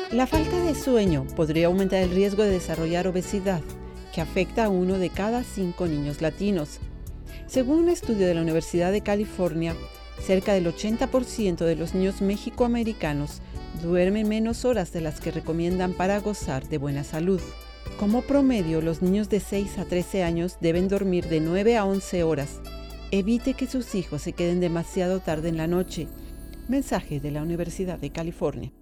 La falta de sueño podría aumentar el riesgo de desarrollar obesidad, que afecta a 1 de cada 5 niños latinos. Según un estudio de la Universidad de California, cerca del 80% de los niños mexicoamericanos duermen menos horas de las que recomiendan para gozar de buena salud. Como promedio, los niños de 6 a 13 años deben dormir de 9 a 11 horas. Evite que sus hijos se queden demasiado tarde en la noche. Mensaje de la Universidad de California.